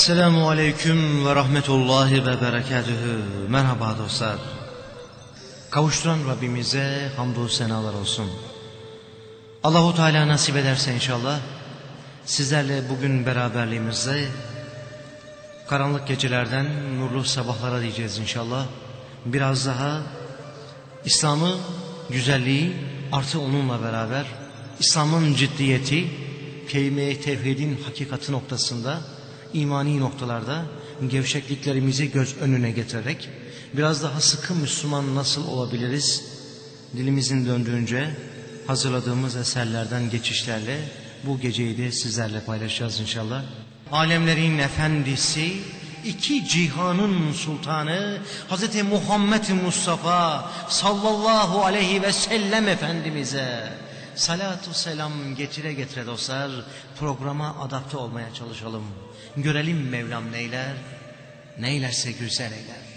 Esselamu Aleyküm ve Rahmetullahi ve Berekatühü. Merhaba dostlar. Kavuşturan Rabbimize hamdü senalar olsun. Allahu Teala nasip ederse inşallah sizlerle bugün beraberliğimizde karanlık gecelerden nurlu sabahlara diyeceğiz inşallah. Biraz daha İslam'ı, güzelliği artı onunla beraber İslam'ın ciddiyeti, kelime-i tevhidin hakikati noktasında, imani noktalarda gevşekliklerimizi göz önüne getirerek biraz daha sıkı Müslüman nasıl olabiliriz? Dilimizin döndüğünce hazırladığımız eserlerden geçişlerle bu geceyi de sizlerle paylaşacağız inşallah. Alemlerin efendisi, iki cihanın sultanı Hz. Muhammed Mustafa sallallahu aleyhi ve sellem Efendimiz'e salatu selam getire getire dostlar, programa adapte olmaya çalışalım. Görelim Mevlam neyler, neylerse güzel eyler.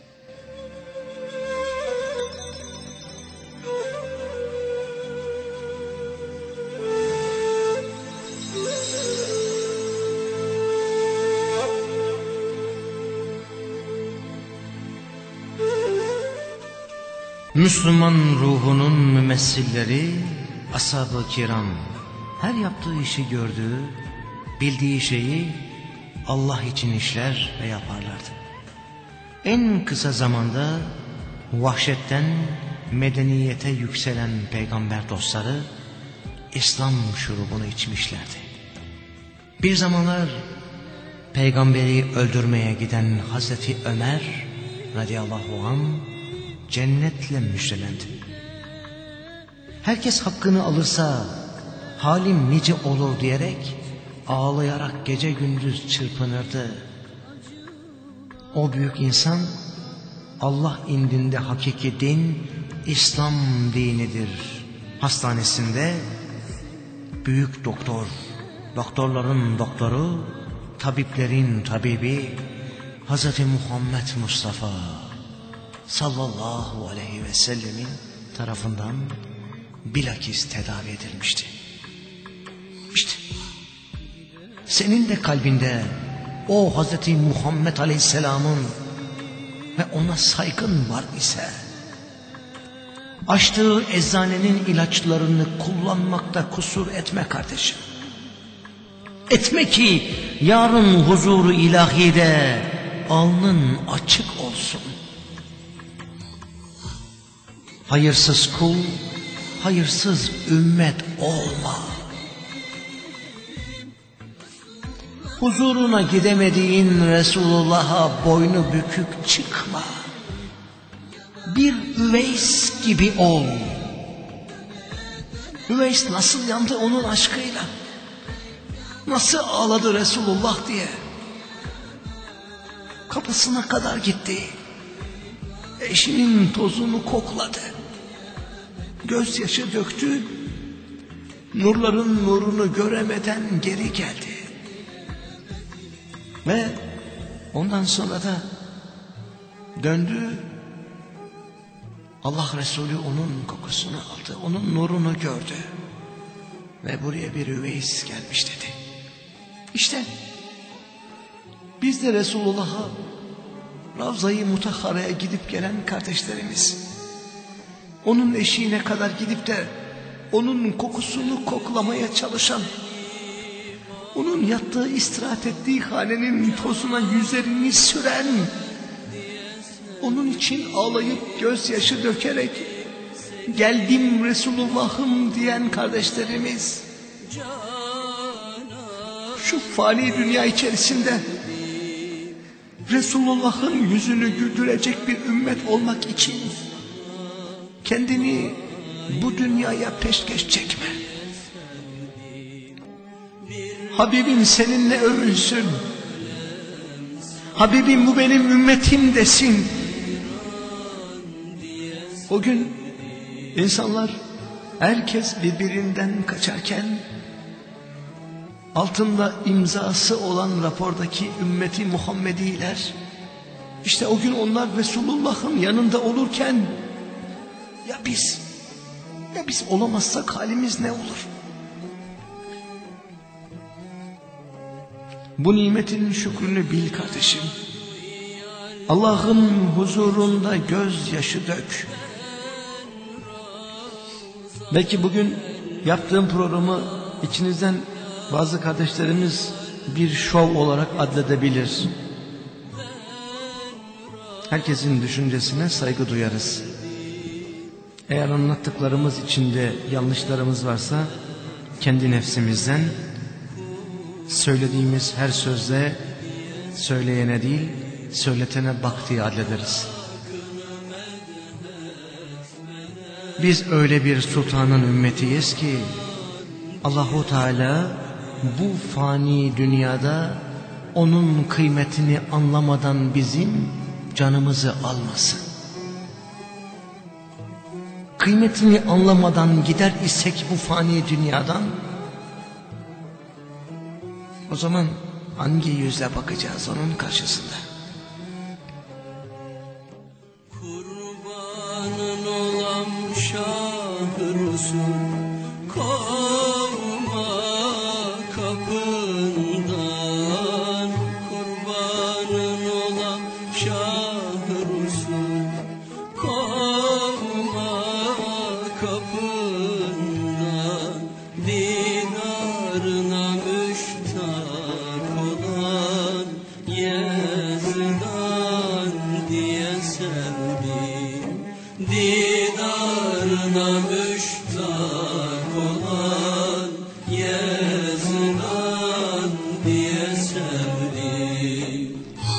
Müslüman ruhunun mümessilleri ashab-ı kiram, her yaptığı işi gördüğü, bildiği şeyi Allah için işler ve yaparlardı. En kısa zamanda vahşetten medeniyete yükselen peygamber dostları İslam şurubunu içmişlerdi. Bir zamanlar peygamberi öldürmeye giden Hazreti Ömer radıyallahu anh cennetle müjdelendi. Herkes hakkını alırsa halim nice olur diyerek ağlayarak gece gündüz çırpınırdı. O büyük insan Allah indinde hakiki din İslam dinidir hastanesinde büyük doktor, doktorların doktoru, tabiplerin tabibi Hz. Muhammed Mustafa sallallahu aleyhi ve sellemin tarafından bilakis tedavi edilmişti. İşte senin de kalbinde o Hz. Muhammed aleyhisselamın ve ona saygın var ise açtığı eczanenin ilaçlarını kullanmakta kusur etme kardeşim. Etme ki yarın huzuru ilahide alnın açık olsun. Hayırsız kul, hayırsız ümmet olma. Huzuruna gidemediğin Resulullah'a boynu bükük çıkma. Bir Üveys gibi ol. Üveys nasıl yandı onun aşkıyla? Nasıl ağladı Resulullah diye? Kapısına kadar gitti. Eşinin tozunu kokladı. Gözyaşı döktü. Nurların nurunu göremeden geri geldi. Ve ondan sonra da döndü. Allah Resulü onun kokusunu aldı. Onun nurunu gördü. Ve buraya bir Üveys gelmiş dedi. İşte biz de Resulullah'a Ravza-i Mutahhara'ya gidip gelen kardeşlerimiz, onun eşiğine kadar gidip de onun kokusunu koklamaya çalışan, onun yattığı, istirahat ettiği hanenin tozuna yüzlerini süren, onun için ağlayıp gözyaşı dökerek geldim Resulullah'ım diyen kardeşlerimiz, şu fani dünya içerisinde Resulullah'ın yüzünü güldürecek bir ümmet olmak için kendini bu dünyaya peşkeş çekme. Habibim seninle övünsün. Habibim bu benim ümmetim desin. O gün insanlar herkes birbirinden kaçarken altında imzası olan rapordaki ümmeti Muhammediler, işte o gün onlar Resulullah'ın yanında olurken ya biz olamazsak halimiz ne olur? Bu nimetin şükrünü bil kardeşim. Allah'ın huzurunda gözyaşı dök. Belki bugün yaptığım programı içinizden bazı kardeşlerimiz bir şov olarak adledebilir. Herkesin düşüncesine saygı duyarız. Eğer anlattıklarımız içinde yanlışlarımız varsa kendi nefsimizden, söylediğimiz her sözle söyleyene değil söyletene bak diye adlederiz. Biz öyle bir sultanın ümmetiyiz ki Allahu Teala bu fani dünyada onun kıymetini anlamadan bizim canımızı almasın. Kıymetini anlamadan gider isek bu fani dünyadan, o zaman hangi yüzle bakacağız onun karşısında? Kurbanın olam Şah-ı Resul, kovma kapından. Kurbanın olam Şah-ı Resul, kovma kapından. Dinarına müştak olan Yazdan diye sevdim. Dinarına müştak olan Yazdan diye sevdim.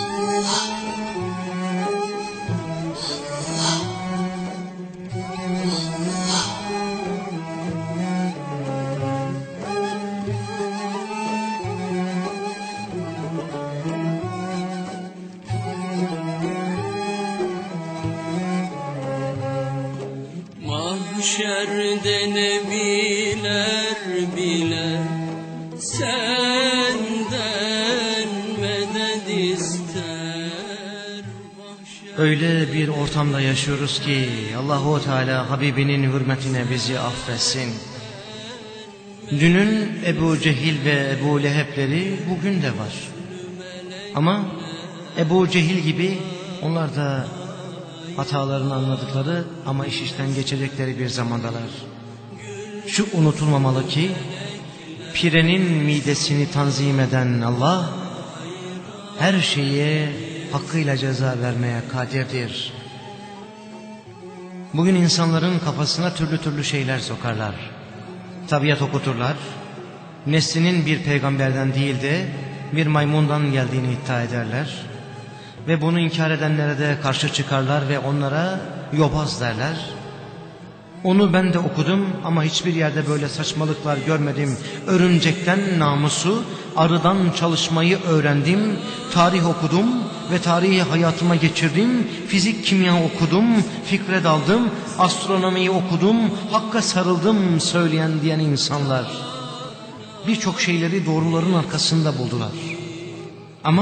Mahşerde nebiler bile senden medet ister. Öyle bir ortamda yaşıyoruz ki Allahu Teala Habibinin hürmetine bizi affetsin. Dünün Ebu Cehil ve Ebu Leheb'leri bugün de var. Ama Ebu Cehil gibi onlar da hatalarını anladıkları ama iş işten geçecekleri bir zamandalar. Şu unutulmamalı ki pirenin midesini tanzim eden Allah her şeye hakkıyla ceza vermeye kadirdir. Bugün insanların kafasına türlü türlü şeyler sokarlar. Tabiat okuturlar. Neslinin bir peygamberden değil de bir maymundan geldiğini iddia ederler. Ve bunu inkar edenlere de karşı çıkarlar ve onlara yobaz derler. Onu ben de okudum ama hiçbir yerde böyle saçmalıklar görmedim. Örümcekten namusu, arıdan çalışmayı öğrendim. Tarih okudum ve tarihi hayatıma geçirdim. Fizik, kimya okudum, fikre daldım. Astronomiyi okudum, hakka sarıldım söyleyen diyen insanlar birçok şeyleri doğruların arkasında buldular. Ama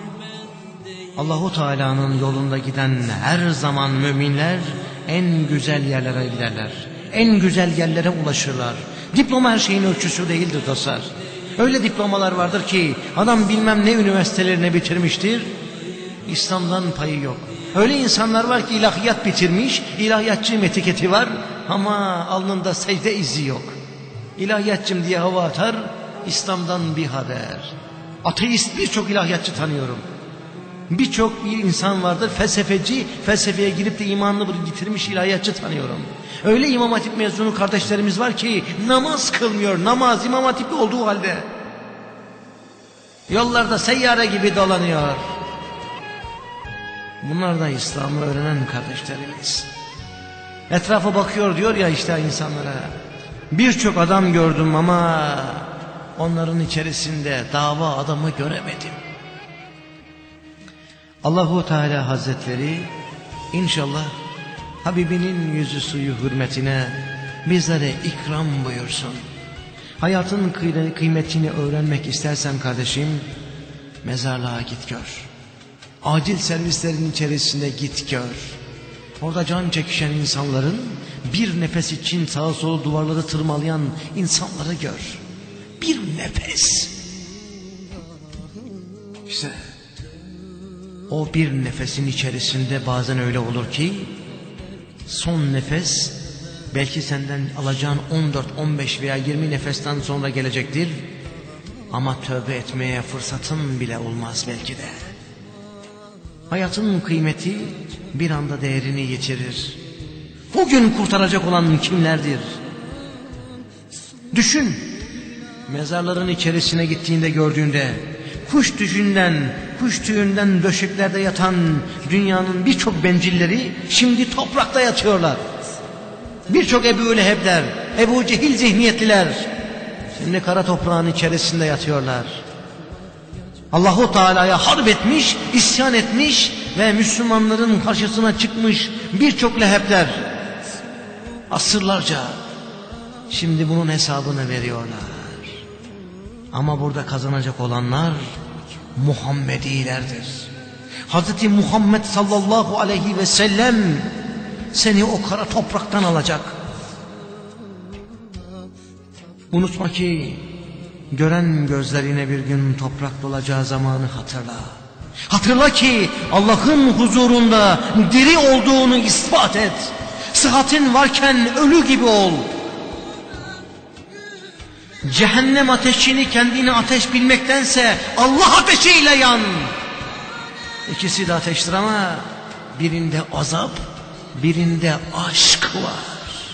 Allahu Teala'nın yolunda giden her zaman müminler en güzel yerlere giderler. En güzel yerlere ulaşırlar. Diploma her şeyin ölçüsü değildir dostlar. Öyle diplomalar vardır ki adam bilmem ne üniversitelerini bitirmiştir, İslam'dan payı yok. Öyle insanlar var ki ilahiyat bitirmiş, ilahiyatçı etiketi var ama alnında secde izi yok. İlahiyatçım diye hava atar, İslam'dan bir haber. Ateist birçok ilahiyatçı tanıyorum. Birçok insan vardır felsefeci, felsefeye girip de imanını yitirmiş ilahiyatçı tanıyorum. Öyle İmam Hatip mezunu kardeşlerimiz var ki namaz kılmıyor, namaz İmam Hatip'li olduğu halde. Yollarda seyyare gibi dolanıyor. Bunlar da İslam'ı öğrenen kardeşlerimiz. Etrafa bakıyor diyor ya işte insanlara. Birçok adam gördüm ama onların içerisinde dava adamı göremedim. Allahu Teala Hazretleri inşallah Habibinin yüzü suyu hürmetine bizlere ikram buyursun. Hayatın kıymetini öğrenmek istersen kardeşim, mezarlığa git gör. Acil servislerin içerisinde git gör. Orada can çekişen insanların, bir nefes için sağa sola duvarları tırmalayan insanları gör. Bir nefes. İşte o bir nefesin içerisinde bazen öyle olur ki son nefes belki senden alacağın 14, 15 veya 20 nefesten sonra gelecektir. Ama tövbe etmeye fırsatın bile olmaz belki de. Hayatın kıymeti bir anda değerini yitirir. Bugün kurtaracak olan kimlerdir? Düşün, mezarların içerisine gittiğinde gördüğünde kuş tüyünden döşeklerde yatan dünyanın birçok bencilleri şimdi toprakta yatıyorlar. Birçok Ebu Leheb'ler, Ebu Cehil zihniyetliler şimdi kara toprağın içerisinde yatıyorlar. Allahu Teala'ya harp etmiş, isyan etmiş ve Müslümanların karşısına çıkmış birçok Leheb'ler asırlarca şimdi bunun hesabını veriyorlar. Ama burada kazanacak olanlar Muhammedilerdir. Hazreti Muhammed sallallahu aleyhi ve sellem seni o kara topraktan alacak. Unutma ki gören gözlerine bir gün toprak dolacağı zamanı hatırla. Hatırla ki Allah'ın huzurunda diri olduğunu ispat et. Sıhhatin varken ölü gibi ol. Cehennem ateşini kendini ateş bilmektense Allah ateşiyle yan. İkisi de ateştir ama birinde azap, birinde aşk var.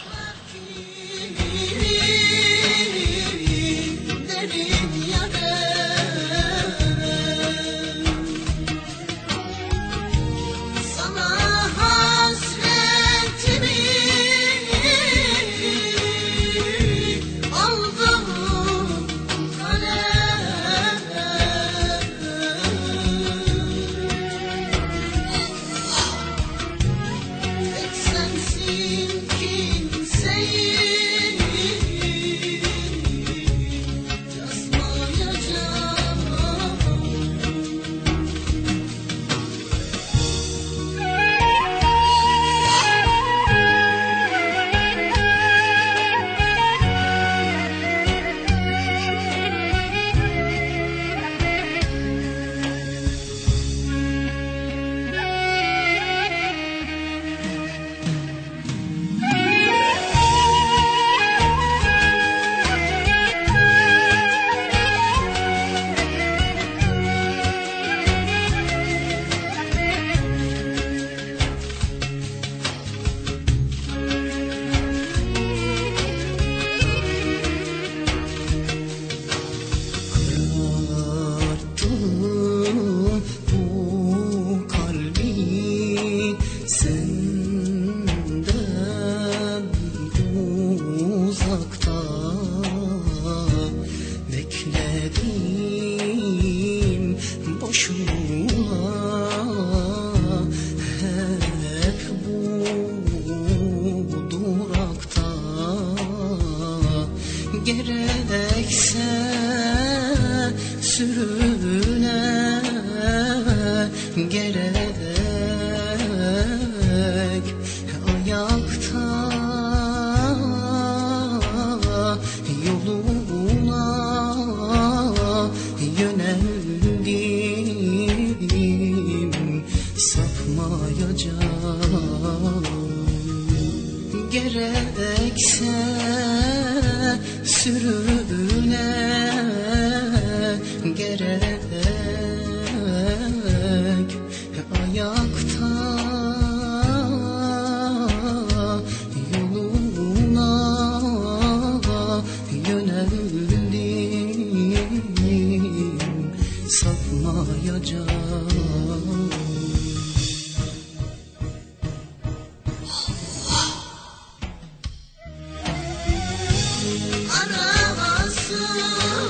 Gerekse sürüne gerek ayakta yoluna yöneldim, sapmayacağım. Gerekse sürüne gerek ayakta yoluna yöneldim, sapmayacağım. Aramasın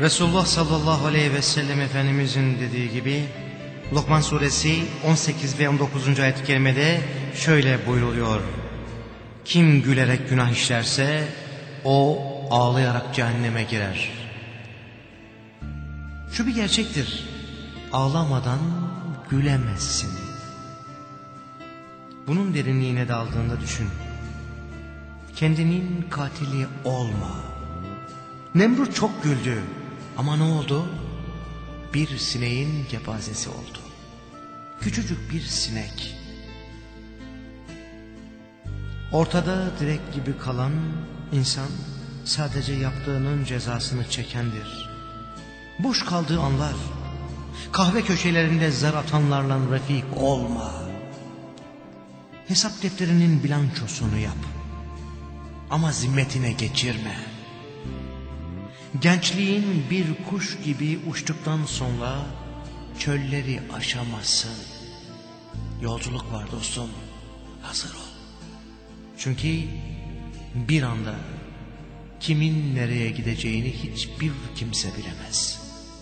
Resulullah sallallahu aleyhi ve sellem Efendimizin dediği gibi Lokman suresi 18 ve 19. ayet-i kerimede şöyle buyruluyor: kim gülerek günah işlerse o ağlayarak cehenneme girer. Şu bir gerçektir: ağlamadan gülemezsin. Bunun derinliğine daldığında düşün. Kendinin katili olma. Nemrut çok güldü ama ne oldu? Bir sineğin cepazesi oldu. Küçücük bir sinek. Ortada direk gibi kalan insan sadece yaptığının cezasını çekendir. Boş kaldığı anlar, kahve köşelerinde zar atanlarla refik olma. Hesap defterinin bilançosunu yap ama zimmetine geçirme. Gençliğin bir kuş gibi uçtuktan sonra çölleri aşamazsın. Yolculuk var dostum, hazır ol. Çünkü bir anda kimin nereye gideceğini hiçbir kimse bilemez.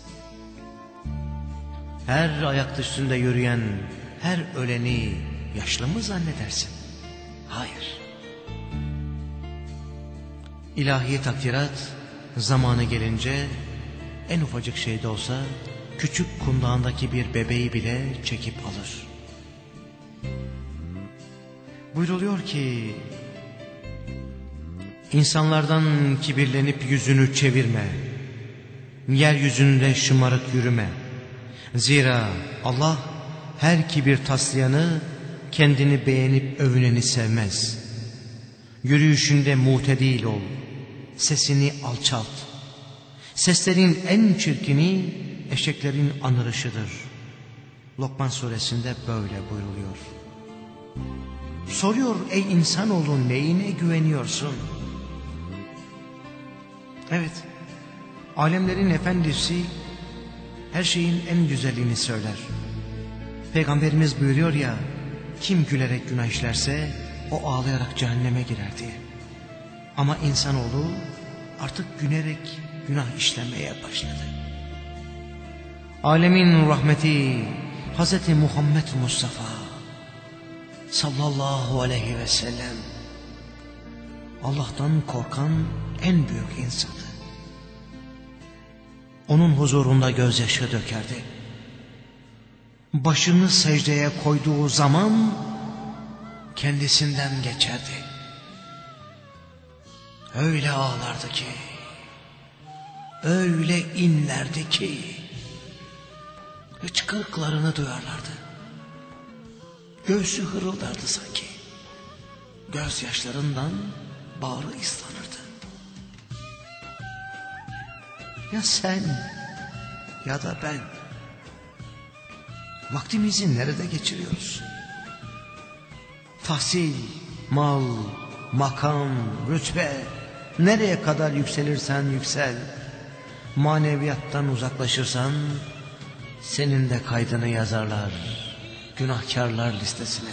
Her ayak üstünde yürüyen her öleni yaşlı mı zannedersin? Hayır. İlahi takdirat zamanı gelince en ufacık şey de olsa küçük kundağındaki bir bebeği bile çekip alır. Buyruluyor ki insanlardan kibirlenip yüzünü çevirme. Yeryüzünde şımarık yürüme. Zira Allah her kibir taslayanı, kendini beğenip övüneni sevmez. Yürüyüşünde mutedil ol. Sesini alçalt. Seslerin en çirkini eşeklerin anırışıdır. Lokman suresinde böyle buyruluyor. Soruyor, ey insanoğlu, neyine güveniyorsun? Evet, alemlerin efendisi her şeyin en güzelliğini söyler. Peygamberimiz buyuruyor ya, kim gülerek günah işlerse o ağlayarak cehenneme girer diye. Ama insanoğlu artık gülerek günah işlemeye başladı. Alemin rahmeti Hazreti Muhammed Mustafa sallallahu aleyhi ve sellem Allah'tan korkan en büyük insandı. Onun huzurunda gözyaşı dökerdi. Başını secdeye koyduğu zaman kendisinden geçerdi. Öyle ağlardı ki, öyle inlerdi ki hıçkırıklarını duyarlardı. Göğsü hırıldardı sanki. Gözyaşlarından bağrı ıslanırdı. Ya sen ya da ben vaktimizi nerede geçiriyoruz? Tahsil, mal, makam, rütbe, nereye kadar yükselirsen yüksel, maneviyattan uzaklaşırsan senin de kaydını yazarlar günahkarlar listesine.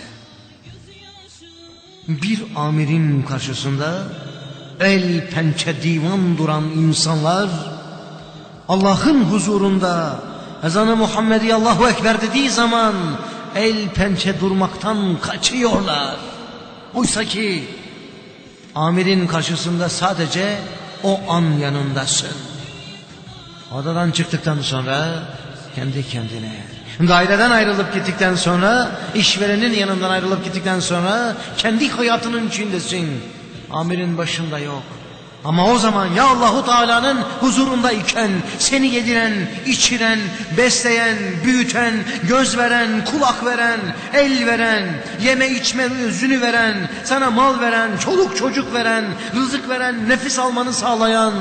Bir amirin karşısında el pençe divan duran insanlar Allah'ın huzurunda ezanı Muhammedi Allahu Ekber dediği zaman el pençe durmaktan kaçıyorlar. Oysa ki amirin karşısında sadece o an yanındasın. Odadan çıktıktan sonra kendi kendine, daireden ayrılıp gittikten sonra, işverenin yanından ayrılıp gittikten sonra kendi hayatının içindesin. Amirin başında yok. Ama o zaman ya Allahu Teala'nın huzurundayken seni yediren, içiren, besleyen, büyüten, göz veren, kulak veren, el veren, yeme içme özünü veren, sana mal veren, çoluk çocuk veren, rızık veren, nefes almanı sağlayan,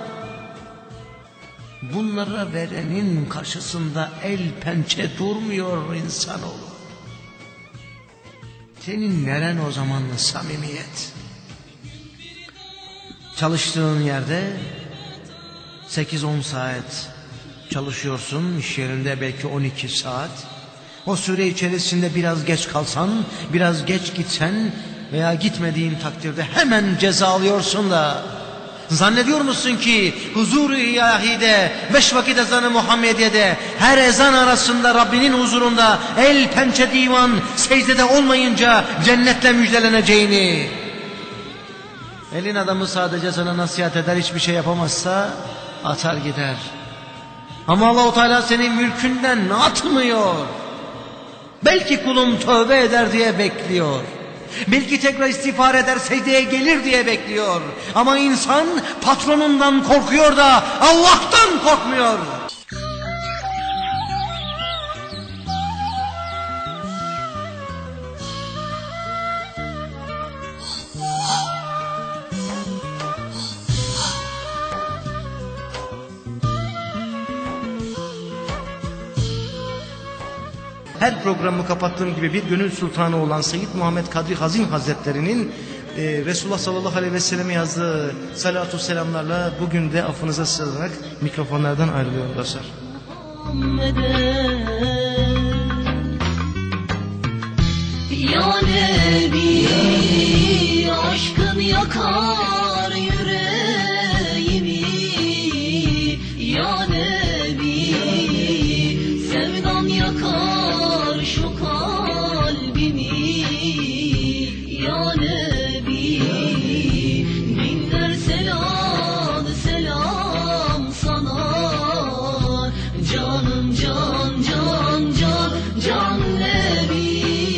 bunlara verenin karşısında el pençe durmuyor insanoğlu. Senin neren o zaman samimiyet? Çalıştığın yerde 8-10 saat çalışıyorsun, iş yerinde belki 12 saat. O süre içerisinde biraz geç kalsan, biraz geç gitsen veya gitmediğin takdirde hemen ceza alıyorsun da Zannediyor musun ki huzur-u ilahide, 5 vakit ezanı Muhammediye'de, her ezan arasında Rabbinin huzurunda el pençe divan secdede olmayınca cennetle müjdeleneceğini? Elin adamı sadece sana nasihat eder, hiçbir şey yapamazsa atar gider. Ama Allah-u Teala seni mülkünden atmıyor. Belki kulum tövbe eder diye bekliyor. Belki tekrar istiğfar eder, secdeye gelir diye bekliyor. Ama insan patronundan korkuyor da Allah'tan korkmuyor. Her programı kapattığım gibi bir gönül sultanı olan Seyyid Muhammed Kadri Hazin Hazretleri'nin Resulullah sallallahu aleyhi ve selleme yazdığı salatu selamlarla bugün de affınıza sığınarak mikrofonlardan ayrılıyorum dostlar. Ya Nebi, aşkın yakar yüreğimi. Ya Nebi, sevdan yakar şu kalbimi. Ya Nebi, binler selam selam sana. Canım can can can can Nebi.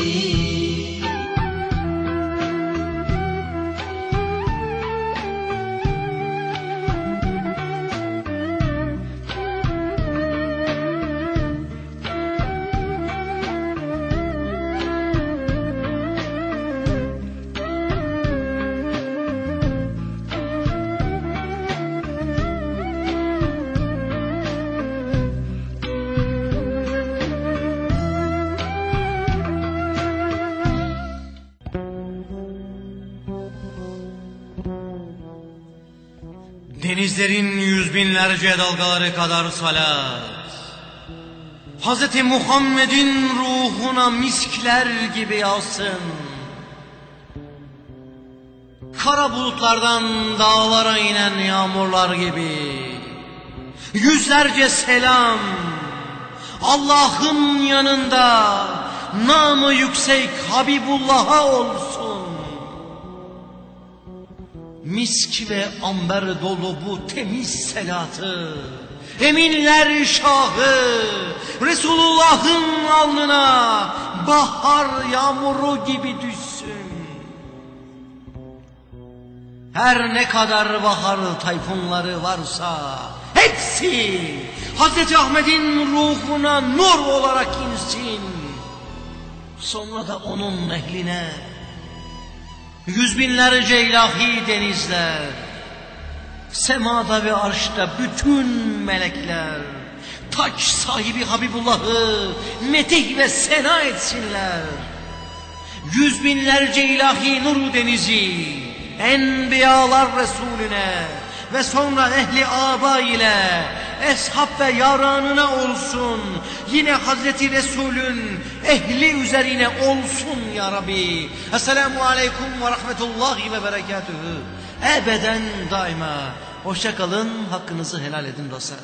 Denizlerin yüz binlerce dalgaları kadar salat, Hz. Muhammed'in ruhuna miskler gibi yağsın. Kara bulutlardan dağlara inen yağmurlar gibi yüzlerce selam Allah'ın yanında namı yüksek Habibullah'a olsun. Misk ve amber dolu bu temiz selatı eminler şahı Resulullah'ın alnına bahar yağmuru gibi düşsün. Her ne kadar bahar tayfunları varsa hepsi Hazreti Ahmet'in ruhuna nur olarak insin. Sonra da onun ehline yüz binlerce ilahi denizler, semada ve arşta bütün melekler, taç sahibi Habibullah'ı metih ve sena etsinler. Yüz binlerce ilahi nur denizi, Enbiyalar Resulüne ve sonra ehli aba ile eshab ve yaranına olsun. Yine Hazreti Resulün ehli üzerine olsun ya Rabbi. Esselamu aleyküm ve rahmetullahi ve berekatühü. Ebeden daima. Hoşça kalın, hakkınızı helal edin dostlar.